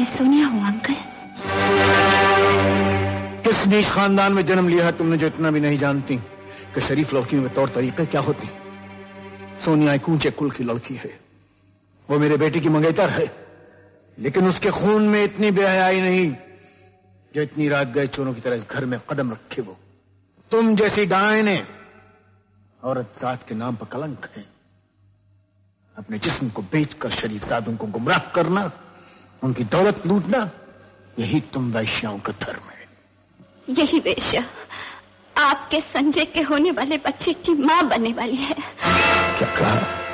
सोनिया हूँ अंकल। किस नीच खानदान में जन्म लिया है तुमने जो इतना भी नहीं जानती कि शरीफ लड़कियों के तौर तरीके क्या होते। सोनिया एक ऊंचे कुल की लड़की है, वो मेरे बेटे की मंगेतर है, लेकिन उसके खून में इतनी बेहयाई नहीं जो इतनी रात गए चोरों की तरह इस घर में कदम रखे। वो तुम जैसी डायने औरत जात के नाम पर कलंक है। अपने जिस्म को बेचकर शरीफजादों को गुमराह करना, उनकी दौलत लूटना, यही तुम वैश्याओं का धर्म है। यही वेश्या आपके संजय के होने वाले बच्चे की मां बनने वाली है। क्या कहा?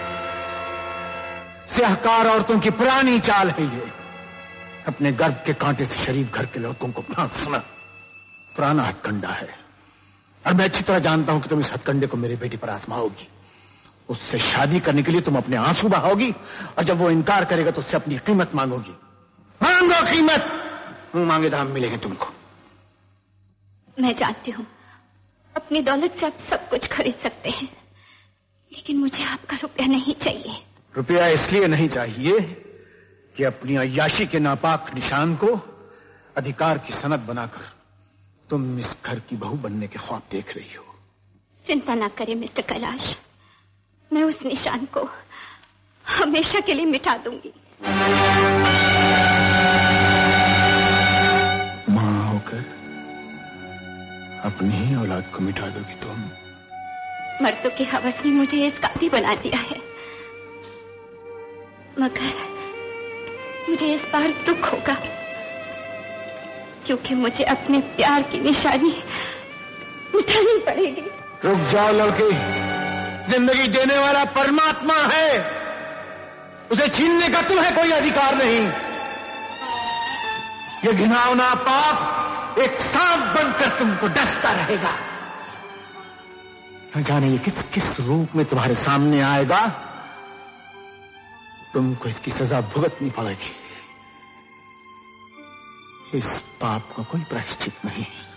स्याहकार औरतों की पुरानी चाल है ये। अपने गर्भ के कांटे से शरीफ घर के लड़कों को फांसना पुराना हथकंडा है, और मैं अच्छी तरह जानता हूं कि तुम इस हथकंडे को मेरे बेटे पर आजमाओगी। उससे शादी करने के लिए तुम अपने आंसू बहाओगी, और जब वो इनकार करेगा तो उससे अपनी कीमत मांगोगी। मांगो कीमत, मुंह मांगे दाम मिलेंगे तुमको। मैं जानती हूँ अपनी दौलत से आप सब कुछ खरीद सकते हैं, लेकिन मुझे आपका रुपया नहीं चाहिए। रुपया इसलिए नहीं चाहिए कि अपनी अय्याशी के नापाक निशान को अधिकार की सनद बनाकर तुम इस घर की बहू बनने के ख्वाब देख रही हो। चिंता ना करें मिस्टर कैलाश, मैं उस निशान को हमेशा के लिए मिटा दूंगी। मां होकर अपनी ही औलाद को मिटा दोगी तुम? मर्दों की हवस ने मुझे इस काबिल बना दिया है, मगर मुझे इस बार दुख होगा, क्योंकि मुझे अपने प्यार की निशानी मिटानी पड़ेगी। रुक जाओ लड़की, जिंदगी देने वाला परमात्मा है, उसे छीनने का तुम्हें कोई अधिकार नहीं। ये घिनौना पाप एक सांप बनकर तुमको डसता रहेगा। न जाने ये किस किस रूप में तुम्हारे सामने आएगा, तुमको इसकी सजा भुगतनी पड़ेगी। इस पाप का कोई प्रायश्चित नहीं।